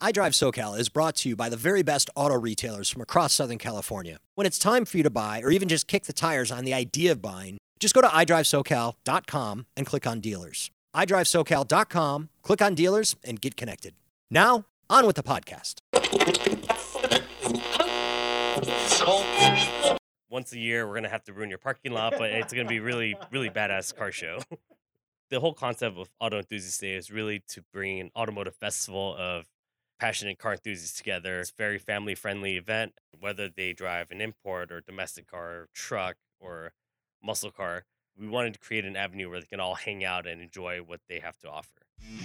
iDrive SoCal is brought to you by the very best auto retailers from across Southern California. When it's time for you to buy or even just kick the tires on the idea of buying, just go to iDriveSoCal.com and click on dealers. iDriveSoCal.com, click on dealers, and get connected. Now, on with the podcast. Once a year, we're going to have to ruin your parking lot, but it's going to be really, really badass car show. The whole concept of Auto Enthusiast Day is really to bring an automotive festival of passionate car enthusiasts together. It's a very family-friendly event, whether they drive an import or domestic car, truck, or muscle car. We wanted to create an avenue where they can all hang out and enjoy what they have to offer.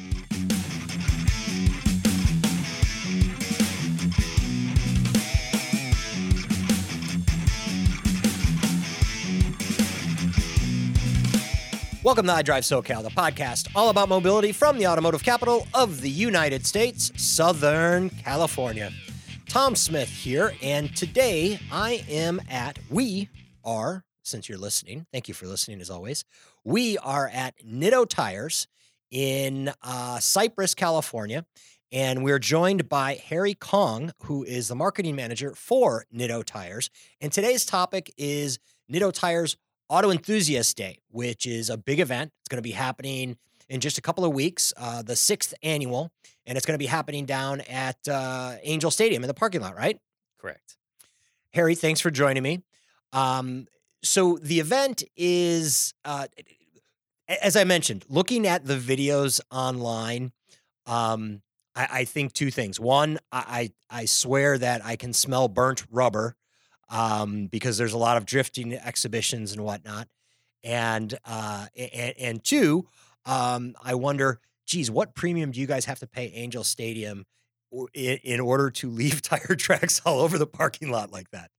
Welcome to iDrive SoCal, the podcast all about mobility from the automotive capital of the United States, Southern California. Tom Smith here, and today we are, since you're listening, thank you for listening as always, we are at Nitto Tires in Cypress, California, and we're joined by Harry Kong, who is the marketing manager for Nitto Tires, and today's topic is Nitto Tires Auto Enthusiast Day, which is a big event. It's going to be happening in just a couple of weeks, the 6th annual, and it's going to be happening down at Angel Stadium in the parking lot, right? Correct. Harry, thanks for joining me. So the event is, as I mentioned, looking at the videos online, I think two things. One, I swear that I can smell burnt rubber because there's a lot of drifting exhibitions and whatnot. And two, I wonder, geez, what premium do you guys have to pay Angel Stadium in order to leave tire tracks all over the parking lot like that?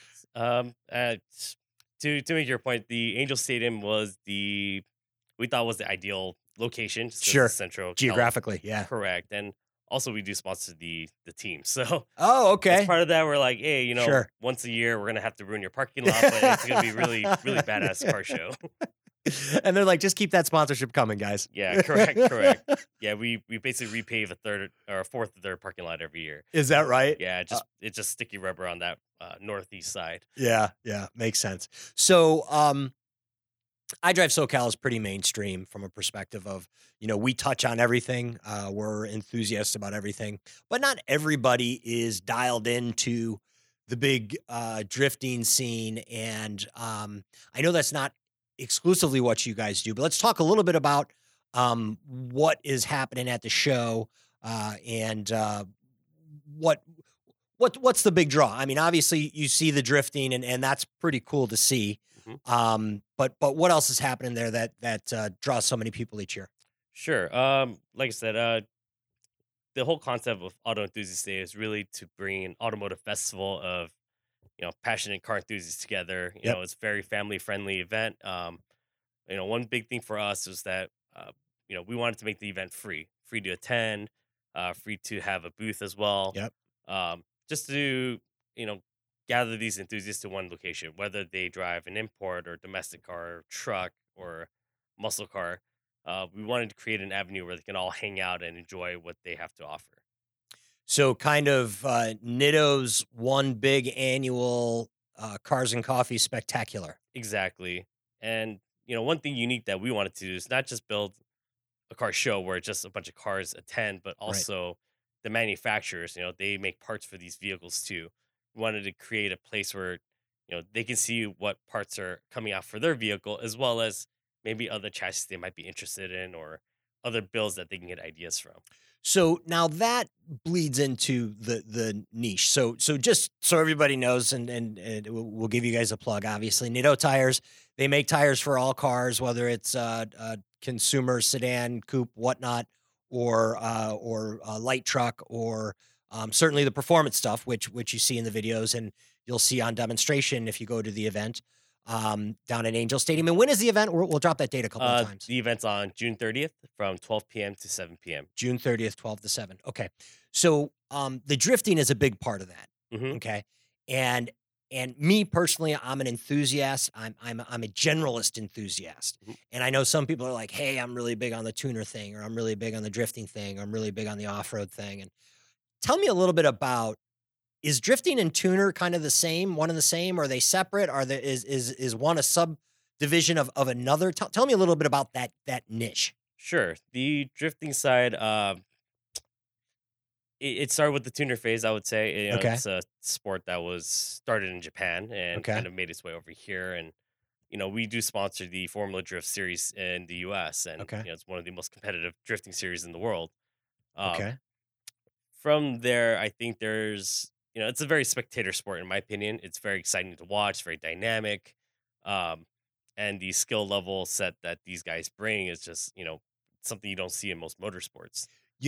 To make your point, the Angel Stadium was we thought was the ideal location. Just 'cause Sure. it's central. Geographically, yeah. Correct. And also, we do sponsor the team. So Oh, okay. as part of that, we're like, hey, Sure. once a year, we're going to have to ruin your parking lot, but it's going to be really, really badass car show. And they're like, just keep that sponsorship coming, guys. Yeah, correct. Yeah, we basically repave a third or a fourth of their parking lot every year. Is that right? Yeah, it's just sticky rubber on that northeast side. Yeah, makes sense. So, iDrive SoCal is pretty mainstream from a perspective of, we touch on everything. We're enthusiasts about everything, but not everybody is dialed into the big drifting scene. And I know that's not exclusively what you guys do, but let's talk a little bit about what is happening at the show and what's the big draw. I mean, obviously you see the drifting and that's pretty cool to see. Mm-hmm. But what else is happening there that draws so many people each year? Sure. Like I said, the whole concept of Auto Enthusiast Day is really to bring an automotive festival of, passionate car enthusiasts together. Yep. It's a very family-friendly event. One big thing for us was that, we wanted to make the event free to attend, free to have a booth as well. Yep. Just to, gather these enthusiasts to one location, whether they drive an import or domestic car, truck, or muscle car. We wanted to create an avenue where they can all hang out and enjoy what they have to offer. So kind of Nitto's one big annual Cars and Coffee Spectacular. Exactly. And, one thing unique that we wanted to do is not just build a car show where just a bunch of cars attend, but also the manufacturers, they make parts for these vehicles too. We wanted to create a place where, they can see what parts are coming out for their vehicle, as well as maybe other chassis they might be interested in or other builds that they can get ideas from. So now that bleeds into the niche. So just so everybody knows, and we'll give you guys a plug, obviously, Nitto Tires, they make tires for all cars, whether it's consumer, sedan, coupe, whatnot, or light truck, or certainly the performance stuff, which you see in the videos and you'll see on demonstration if you go to the event down at Angel Stadium. And when is the event? We'll drop that date a couple of times. The event's on June 30th from 12 p.m. to 7 p.m. June 30th, 12 to 7. Okay. So the drifting is a big part of that. Mm-hmm. Okay. And me personally, I'm an enthusiast. I'm a generalist enthusiast. Mm-hmm. And I know some people are like, hey, I'm really big on the tuner thing, or I'm really big on the drifting thing, or I'm really big on the off-road thing. And tell me a little bit about, is drifting and tuner kind of the same, one and the same? Are they separate? Are there is one a subdivision of another? Tell me a little bit about that niche. Sure. The drifting side, it started with the tuner phase, I would say. Okay. It's a sport that was started in Japan and Okay. kind of made its way over here. And we do sponsor the Formula Drift series in the U.S. and Okay. it's one of the most competitive drifting series in the world. Um, Okay. from there, I think it's a very spectator sport in my opinion. It's very exciting to watch, very dynamic, um, and the skill level set that these guys bring is just something you don't see in most motorsports.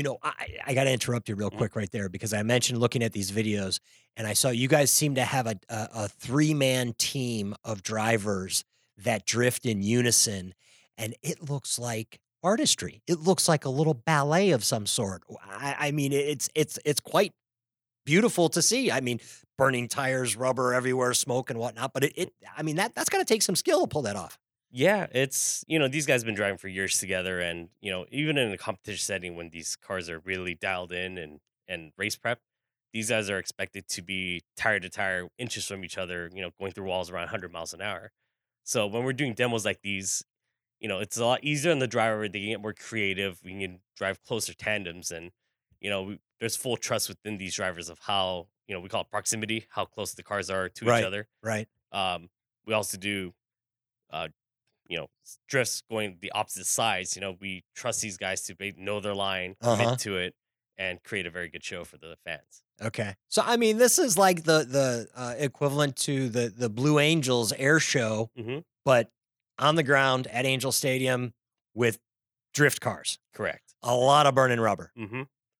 I got to interrupt you real Mhm. quick right there because I mentioned looking at these videos and I saw you guys seem to have a three-man team of drivers that drift in unison, and it looks like artistry. It looks like a little ballet of some sort. I mean, it's quite beautiful to see. I mean, burning tires, rubber everywhere, smoke and whatnot. But I mean, that's got to take some skill to pull that off. Yeah, these guys been driving for years together, and even in a competition setting when these cars are really dialed in and race prep, these guys are expected to be tire to tire, inches from each other, going through walls around 100 miles an hour. So when we're doing demos like these, it's a lot easier on the driver. They can get more creative. We can drive closer tandems, and there's full trust within these drivers of how we call it proximity, how close the cars are to each Right. other. Right. We also do uh, drifts going the opposite sides. We trust these guys to know their line, Uh-huh. commit to it, and create a very good show for the fans. Okay. So I mean, this is like the equivalent to the Blue Angels air show, Hmm. but on the ground at Angel Stadium with drift cars. Correct. A lot of burning rubber. Hmm.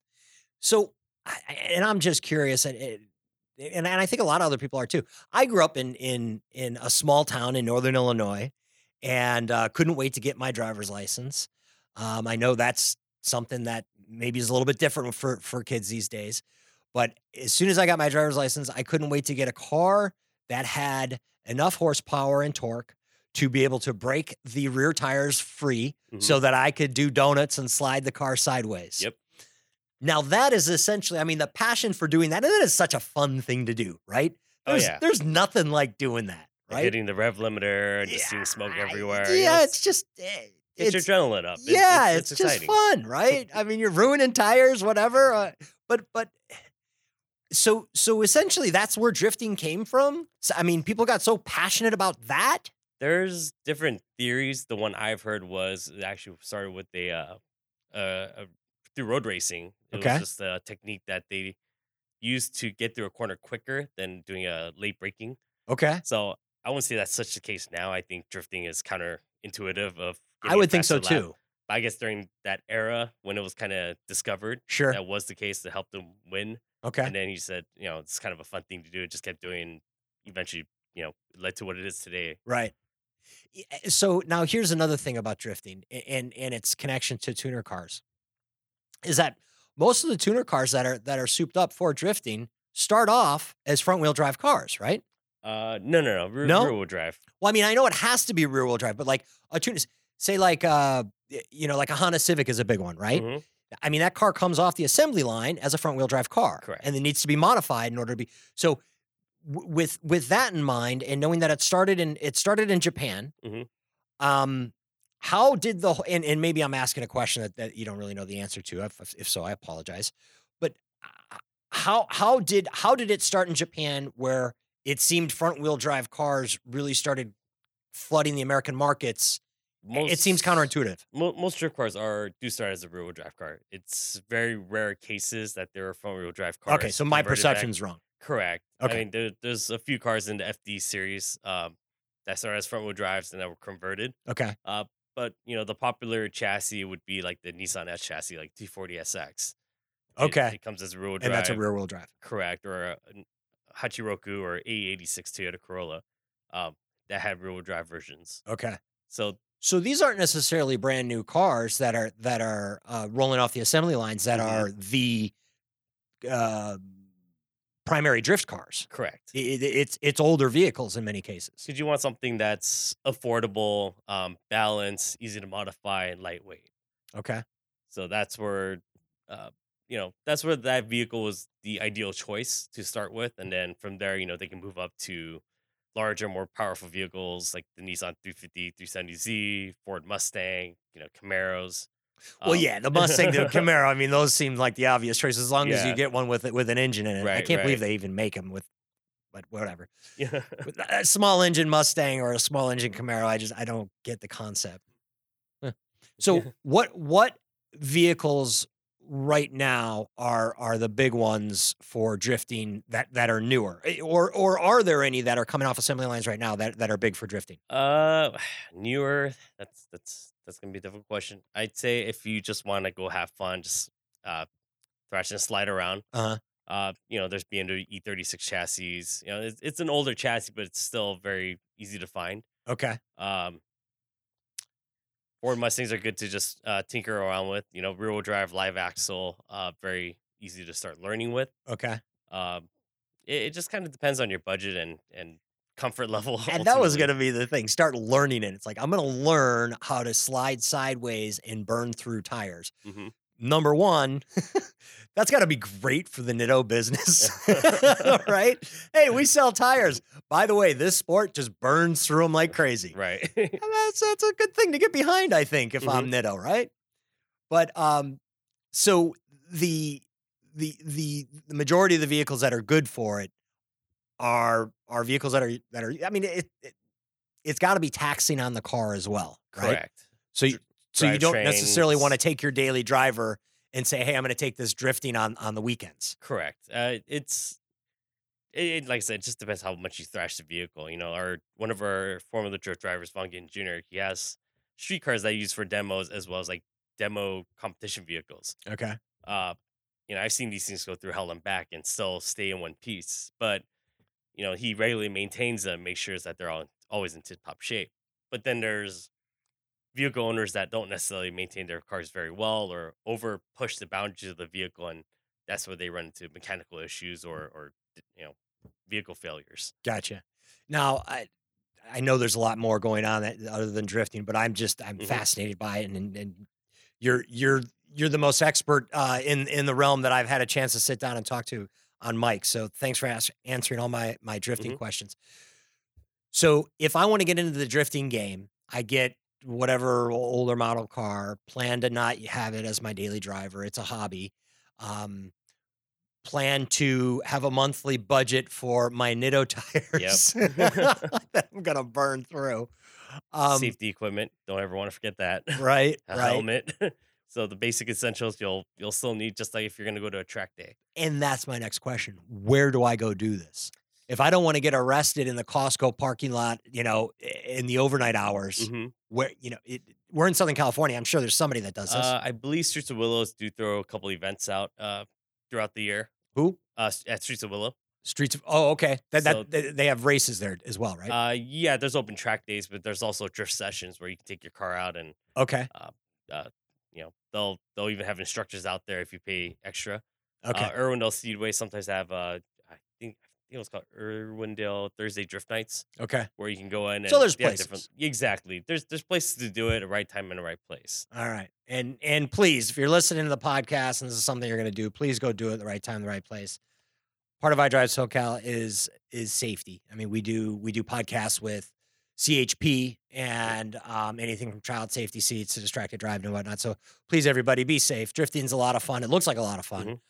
So, and I'm just curious, and I think a lot of other people are too. I grew up in a small town in Northern Illinois, and couldn't wait to get my driver's license. I know that's something that maybe is a little bit different for kids these days, but as soon as I got my driver's license, I couldn't wait to get a car that had enough horsepower and torque to be able to break the rear tires free, so that I could do donuts and slide the car sideways. Yep. Now that is essentially, I mean, the passion for doing that, and that is such a fun thing to do, right? Oh, yeah. There's nothing like doing that, Like right? hitting the rev limiter and just seeing smoke everywhere. Yeah, it's just Get your adrenaline up. Yeah, It's it's just exciting. fun, right? I mean, you're ruining tires, whatever. But so essentially, that's where drifting came from. So, I mean, people got so passionate about that. There's different theories. The one I've heard was it actually started with through road racing. It Okay. was just a technique that they used to get through a corner quicker than doing a late braking. Okay, So I wouldn't say that's such the case now. I think drifting is counterintuitive of I getting a would think so faster lap. too. But I guess during that era when it was kind of discovered, Sure. that was the case to help them win. Okay. And then he said, it's kind of a fun thing to do. It just kept doing. Eventually, it led to what it is today. Right. So now here's another thing about drifting and its connection to tuner cars is that most of the tuner cars that are souped up for drifting start off as front wheel drive cars, right? No. No? Rear wheel drive. Well, I mean, I know it has to be rear wheel drive, but like a tuner, say like like a Honda Civic is a big one, right? Mhm. I mean, that car comes off the assembly line as a front wheel drive car, Correct. and it needs to be modified in order to be so. With that in mind, and knowing that it started in Japan, Mhm. how did and maybe I'm asking a question that you don't really know the answer to. If so, I apologize. But how did it start in Japan, where it seemed front wheel drive cars really started flooding the American markets? It seems counterintuitive. Most drift cars do start as a rear wheel drive car. It's very rare cases that there are front wheel drive cars. Okay, so my converted back. perception's wrong. Correct. Okay. I mean, there's a few cars in the FD series that started as front wheel drives and that were converted. Okay. But the popular chassis would be like the Nissan S chassis, like T40 SX. Okay. It comes as a rear wheel drive. And that's a rear wheel drive. Correct. Or a Hachiroku or A86 Toyota Corolla that had rear wheel drive versions. Okay. So these aren't necessarily brand new cars that are rolling off the assembly lines that Mhm. are the primary drift cars. correct. It's older vehicles in many cases. Because you want something that's affordable, balanced, easy to modify, and lightweight. Okay. So that's where that's where that vehicle was the ideal choice to start with, and then from there, they can move up to larger, more powerful vehicles like the Nissan 350, 370Z, Ford Mustang, Camaros. Well, Um, yeah, the Mustang, the Camaro. I mean, those seem like the obvious choice as long as you yeah, get one with an engine in it. I right, can't believe right. they even make them with, but whatever. Yeah. With a small engine Mustang or a small engine Camaro, I don't get the concept. Huh. So what vehicles right now are the big ones for drifting that are newer? Or are there any that are coming off assembly lines right now that are big for drifting? Uh, newer. That's gonna be a difficult question. I'd say if you just want to go have fun, just uh thrash and slide around. Uh-huh. There's BMW E36 chassis. It's an older chassis, but it's still very easy to find. Okay. Um, Ford Mustangs are good to just tinker around with. Rear wheel drive, live axle, very easy to start learning with. Okay. Um, it just kind of depends on your budget and comfort level And that was ultimately. gonna be the thing. Start learning it. It's like I'm gonna learn how to slide sideways and burn through tires. Hmm. Number one, that's got to be great for the Nitto business, right? Hey, we sell tires. By the way, this sport just burns through them like crazy. Right. And that's a good thing to get behind, I think, if Hmm. I'm Nitto, right? But so the majority of the vehicles that are good for it are vehicles that are. I mean, it's got to be taxing on the car as well, right? Correct. So Dr- so you don't necessarily wanna Drivetrains. take your daily driver and say, "Hey, I'm gonna take this drifting on the weekends." Correct. Like I said, it just depends how much you thrash the vehicle. One of our Formula Drift drivers, Von Gittin Jr., he has street cars that he uses for demos as well as like demo competition vehicles. Okay. Uh, I've seen these things go through hell and back and still stay in one piece. But he regularly maintains them, makes sure that they're always in tip top shape. But then there's vehicle owners that don't necessarily maintain their cars very well or over push the boundaries of the vehicle, and that's where they run into mechanical issues or you know vehicle failures. Gotcha. Now, I know there's a lot more going on that other than drifting, but I'm Hmm. fascinated by it, and you're the most expert, in the realm that I've had a chance to sit down and talk to on mic, so thanks for answering all my drifting Hmm. questions. So if I want to get into the drifting game, I get whatever older model car, plan to not have it as my daily driver. It's a hobby. Um, Plan to have a monthly budget for my Nitto Yep. tires that I'm gonna burn through. Um, Safety equipment. Don't ever want to forget that. right, A right. helmet. So the basic essentials you'll still need just like if you're gonna go to a track day. And that's my next question. Where do I go do this? If I don't want to get arrested in the Costco parking lot, in the overnight hours, Hmm. where, we're in Southern California. I'm sure there's somebody that does this. I believe Streets of Willows do throw a couple events out throughout the year. Who? At Streets of Willow. Streets of Oh, okay. So They have races there as well, right? yeah, there's open track days, but there's also drift sessions where you can take your car out and Okay. uh, they'll even have instructors out there if you pay extra. Okay. Irwindale Speedway sometimes have I think it was called Irwindale Thursday Drift Nights Okay. where you can go in So and there's they have different places. exactly. There's places to do it at the right time and the right place. All right. And please, if you're listening to the podcast and this is something you're going to do, please go do it at the right time, the right place. Part of iDrive SoCal is safety. I mean, we do podcasts with CHP Yep. and anything from child safety seats to distracted driving and whatnot. So please, everybody, be safe. Drifting's a lot of fun. It looks like a lot of fun. Hmm.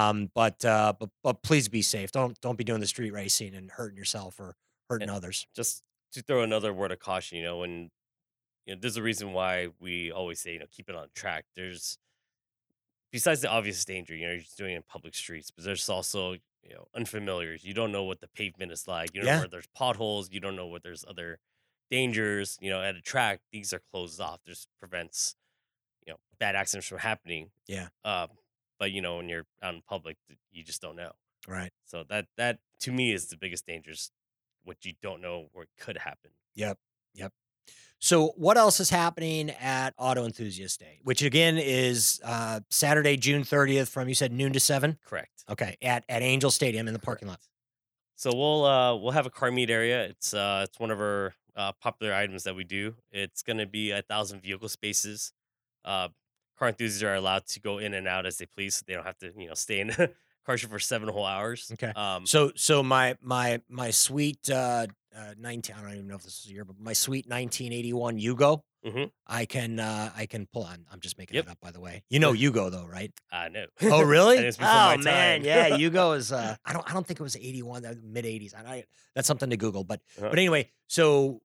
But please be safe. Don't be doing the street racing and hurting yourself or hurting And others. just to throw another word of caution, when there's a reason why we always say keep it on track. There's besides the obvious danger, you're just doing it in public streets, but there's also, unfamiliars. You don't know what the pavement is like. You don't know Yeah. where there's potholes. You don't know what there's other dangers. At a track, these are closed off. This prevents, bad accidents from happening. Yeah. But when you're out in public, you just don't know. Right. So that to me is the biggest danger, is what you don't know where it could happen. Yep. Yep. So, what else is happening at Auto Enthusiast Day, which again is Saturday, June 30th, from you said noon to 7? Correct. Okay, at Angel Stadium in the parking lot. Correct. So we'll have a car meet area. It's one of our popular items that we do. It's gonna be 1,000 vehicle spaces. Uh, car enthusiasts are allowed to go in and out as they please. So they don't have to, stay in a car show for 7 whole hours. Okay. So my sweet 19, I don't even know if this is a year, but my sweet 1981 Yugo, Mhm. I can pull on. I'm just making Yep. it up, by the way. You know Yugo though, right? No. Oh, really? And it's before my Oh man, time. yeah. Yugo is. I don't think it was 81, mid 80s. That's something to Google. But Uh-huh. but anyway, so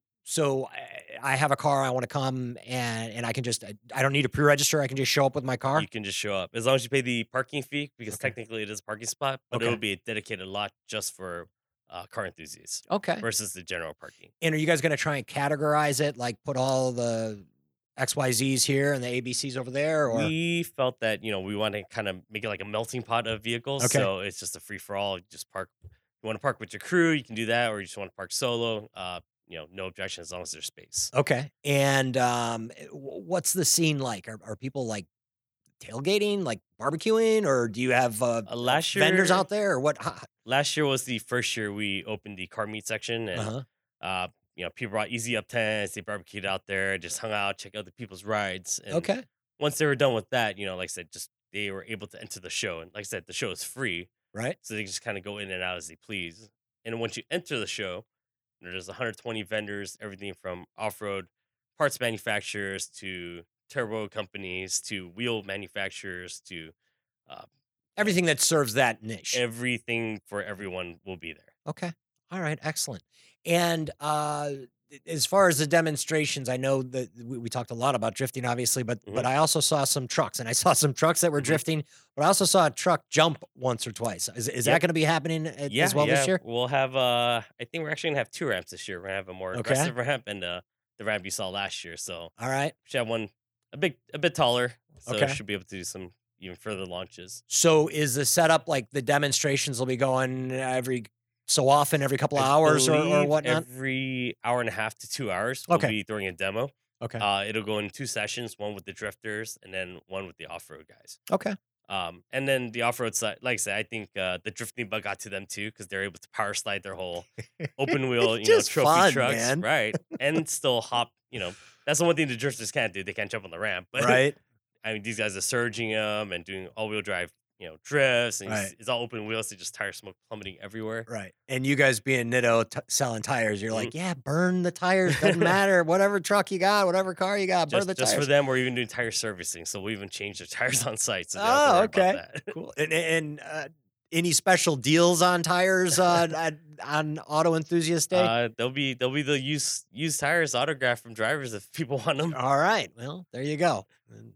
I have a car. I want to come and I can just. I don't need to pre-register. I can just show up with my car. You can just show up as long as you pay the parking fee, because Okay. technically it is a parking spot, but Okay. it'll be a dedicated lot just for car enthusiasts Okay. versus the general parking. And are you guys going to try and categorize it, like put all the XYZs here and the ABCs over there, or We felt that we want to kind of make it like a melting pot of vehicles, Okay. so it's just a free for all. You just park. You want to park with your crew, you can do that, or you just want to park solo. No objection as long as there's space. okay? And what's the scene like? Are people like tailgating, like barbecuing, or do you have Last vendors year- out there, or what? Last year was the first year we opened the car meet section, and people brought easy up tents, they barbecued out there, just hung out, check out the people's rides. And Okay, once they were done with that, like I said, just they were able to enter the show. And like I said, the show is free, right. so they just kind of go in and out as they please. And once you enter the show, there's 120 vendors, everything from off-road parts manufacturers to turbo companies to wheel manufacturers to Everything that serves that niche. everything for everyone will be there. Okay. All right. Excellent. And as far as the demonstrations, I know that we talked a lot about drifting, obviously, but I also saw some trucks, and I saw some trucks that were drifting, but I also saw a truck jump once or twice. Is that Yep. going to be happening as well this year? We'll have I think we're actually gonna have 2 ramps this year. We're gonna have a more Okay. aggressive ramp and the ramp you saw last year. So All right. we should have one a bit taller. So Okay. should be able to do some even further launches. So is the setup like the demonstrations will be going every so often, every couple of hours or believe whatnot? Every hour and a half to 2 hours, Okay. we'll be throwing a demo. Okay. It'll go in 2 sessions, one with the drifters and then one with the off-road guys. Okay. And then the off-road side, like I said, I think the drifting bug got to them too, because they're able to power slide their whole open wheel, It's just trophy fun, trucks, man. right? And still hop. That's the one thing the drifters can't do. They can't jump on the ramp, but Right. I mean, these guys are surging them and doing all-wheel drive, drifts, and Right. it's all open wheels. So just tire smoke plummeting everywhere. Right. And you guys being Nitto selling tires, you're Mm-hmm. like, yeah, burn the tires. Doesn't matter. Whatever truck you got, whatever car you got, burn the Just tires. for them, we're even doing tire servicing, so we even change their tires on site. So they don't Oh, have to worry okay. about that. Cool. And any special deals on tires on Auto Enthusiast Day? They'll be the used tires autographed from drivers if people want them. All right. Well, there you go. And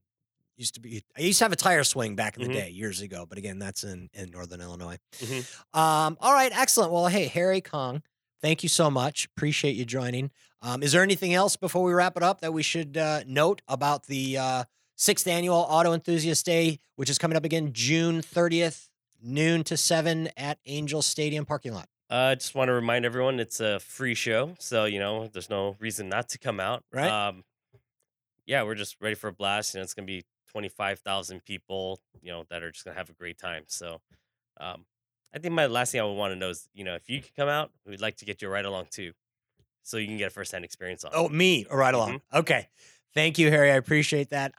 I used to have a tire swing back in the Mhm. day years ago, but again, that's in Northern Illinois. Mhm. All right. Excellent. Well, hey, Harry Kong, thank you so much. Appreciate you joining. Is there anything else before we wrap it up that we should note about the 6th annual Auto Enthusiast Day, which is coming up again June 30th, noon to 7 at Angel Stadium parking lot? I just want to remind everyone it's a free show, so there's no reason not to come out. Right. Yeah, we're just ready for a blast. It's gonna be 25,000 people, that are just gonna have a great time. So, I think my last thing I would want to know is, if you could come out, we'd like to get you a ride along too, so you can get a firsthand experience on it. Oh, me, right along. Okay. Thank you, Harry. I appreciate that.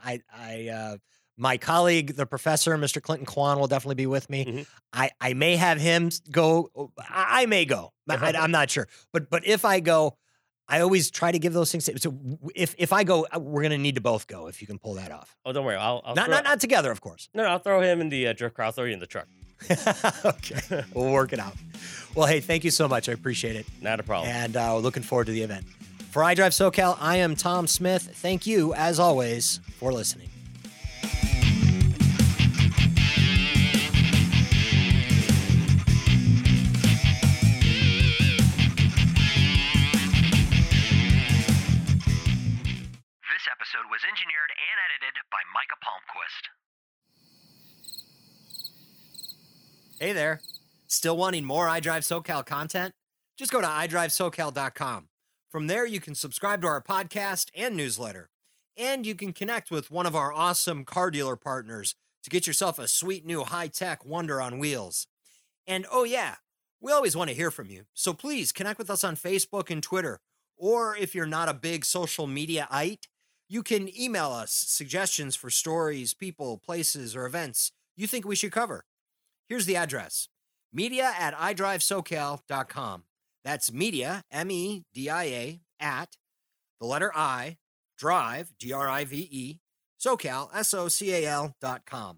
My colleague, the professor, Mr. Clinton Kwan, will definitely be with me. Mhm. I may have him go. I may go. I'm not sure. But if I go, I always try to give those things. So if I go, we're gonna need to both go. If you can pull that off. Oh, don't worry. I'll Not together, of course. No, I'll throw him in the drift car. I'll throw you in the truck. Okay, we'll work it out. Well, hey, thank you so much. I appreciate it. Not a problem. And we're looking forward to the event. For iDrive SoCal, I am Tom Smith. Thank you, as always, for listening. This episode was engineered and edited by Micah Palmquist. Hey there. Still wanting more iDrive SoCal content? Just go to iDriveSoCal.com. From there, you can subscribe to our podcast and newsletter. And you can connect with one of our awesome car dealer partners to get yourself a sweet new high-tech wonder on wheels. And oh yeah, we always want to hear from you. So please connect with us on Facebook and Twitter. Or if you're not a big social media-ite, You can email us suggestions for stories, people, places, or events you think we should cover. Here's the address: media@idrivesocal.com. That's media, MEDIA, at the letter I, drive, DRIVE, SoCal, SOCAL.com.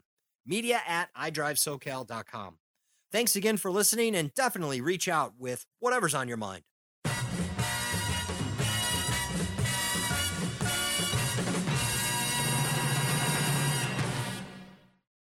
Media@idrivesocal.com. Thanks again for listening, and definitely reach out with whatever's on your mind.